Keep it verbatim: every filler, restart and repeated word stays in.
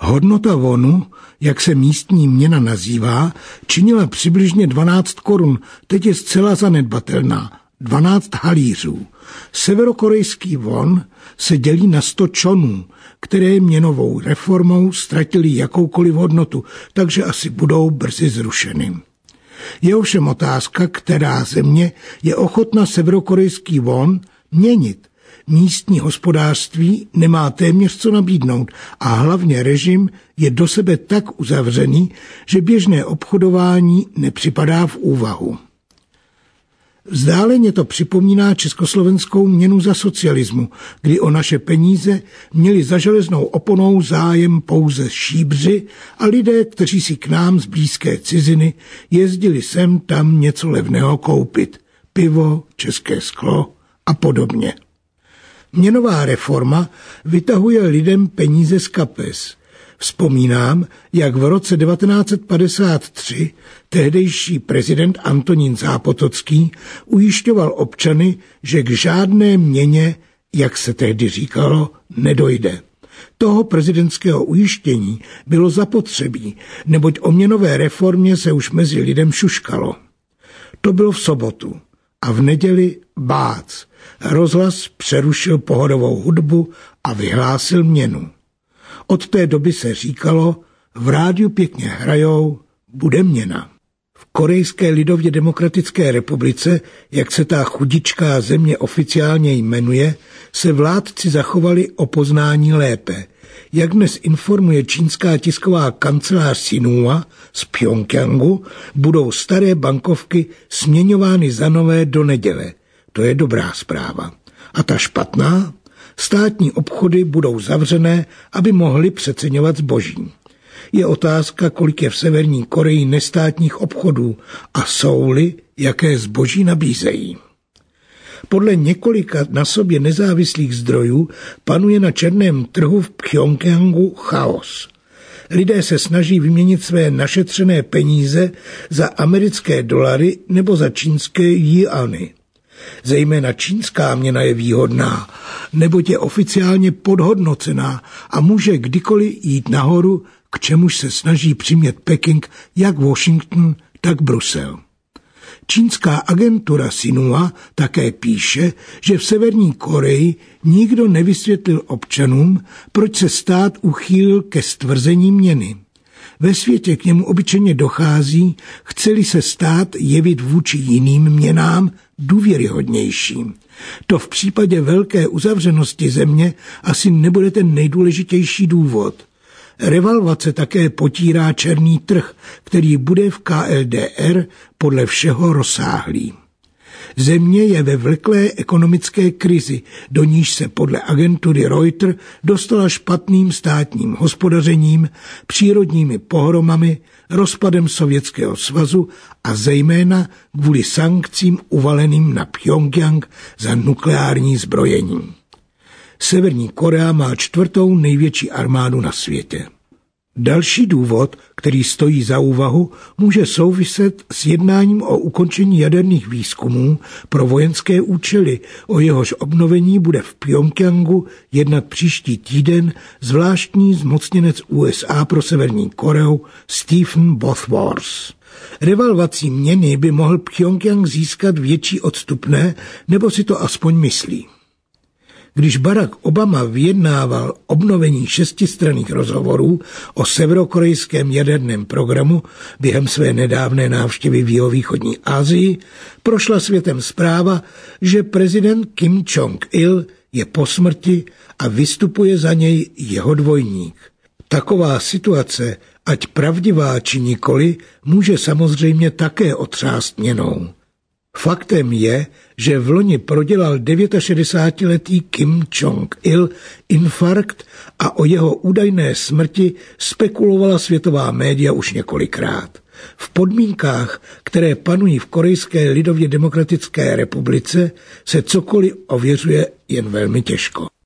Hodnota wonu, jak se místní měna nazývá, činila přibližně dvanáct korun, teď je zcela zanedbatelná, dvanáct halířů. Severokorejský won se dělí na sto čonů, které měnovou reformou ztratili jakoukoliv hodnotu, takže asi budou brzy zrušeny. Je ovšem otázka, která země je ochotna severokorejský won měnit. Místní hospodářství nemá téměř co nabídnout a hlavně režim je do sebe tak uzavřený, že běžné obchodování nepřipadá v úvahu. Vzdáleně to připomíná československou měnu za socialismu, kdy o naše peníze měli za železnou oponou zájem pouze šíbři a lidé, kteří si k nám z blízké ciziny jezdili sem tam něco levného koupit, pivo, české sklo a podobně. Měnová reforma vytahuje lidem peníze z kapes. Vzpomínám, jak v roce devatenáct set padesát tři tehdejší prezident Antonín Zápotocký ujišťoval občany, že k žádné měně, jak se tehdy říkalo, nedojde. Toho prezidentského ujištění bylo zapotřebí, neboť o měnové reformě se už mezi lidem šuškalo. To bylo v sobotu a v neděli bác. Rozhlas přerušil pohodovou hudbu a vyhlásil měnu. Od té doby se říkalo, v rádiu pěkně hrajou, bude měna. V Korejské lidově demokratické republice, jak se ta chudičká země oficiálně jmenuje, se vládci zachovali o poznání lépe. Jak dnes informuje čínská tisková kancelář Sinua z Pchjongjangu, budou staré bankovky směňovány za nové do neděle. To je dobrá zpráva. A ta špatná? Státní obchody budou zavřené, aby mohly přeceňovat zboží. Je otázka, kolik je v Severní Koreji nestátních obchodů a jsou-li, jaké zboží nabízejí. Podle několika na sobě nezávislých zdrojů panuje na černém trhu v Pchjongjangu chaos. Lidé se snaží vyměnit své našetřené peníze za americké dolary nebo za čínské juany. Zejména čínská měna je výhodná, neboť je oficiálně podhodnocená a může kdykoliv jít nahoru, k čemuž se snaží přimět Peking jak Washington, tak Brusel. Čínská agentura Sinua také píše, že v Severní Koreji nikdo nevysvětlil občanům, proč se stát uchýlil ke stvrzení měny. Ve světě k němu obyčejně dochází, chce-li se stát jevit vůči jiným měnám důvěryhodnějším. To v případě velké uzavřenosti země asi nebude ten nejdůležitější důvod. Revalvace také potírá černý trh, který bude v K L D R podle všeho rozsáhlý. Země je ve vleklé ekonomické krizi, do níž se podle agentury Reuters dostala špatným státním hospodařením, přírodními pohromami, rozpadem Sovětského svazu a zejména kvůli sankcím uvaleným na Pchjongjang za nukleární zbrojení. Severní Korea má čtvrtou největší armádu na světě. Další důvod, který stojí za úvahu, může souviset s jednáním o ukončení jaderných výzkumů pro vojenské účely. O jehož obnovení bude v Pchjongjangu jednat příští týden zvláštní zmocněnec U S A pro Severní Koreu Stephen Bosworth. Revalvací měny by mohl Pchjongjang získat větší odstupné, nebo si to aspoň myslí. Když Barack Obama vyjednával obnovení šestistranných rozhovorů o severokorejském jaderném programu během své nedávné návštěvy v jihovýchodní Asii, prošla světem zpráva, že prezident Kim Jong-il je po smrti a vystupuje za něj jeho dvojník. Taková situace, ať pravdivá či nikoli, může samozřejmě také otřást měnou. Faktem je, že v loni prodělal šedesátidevítiletý Kim Jong-il infarkt a o jeho údajné smrti spekulovala světová média už několikrát. V podmínkách, které panují v Korejské lidově demokratické republice, se cokoliv ověřuje jen velmi těžko.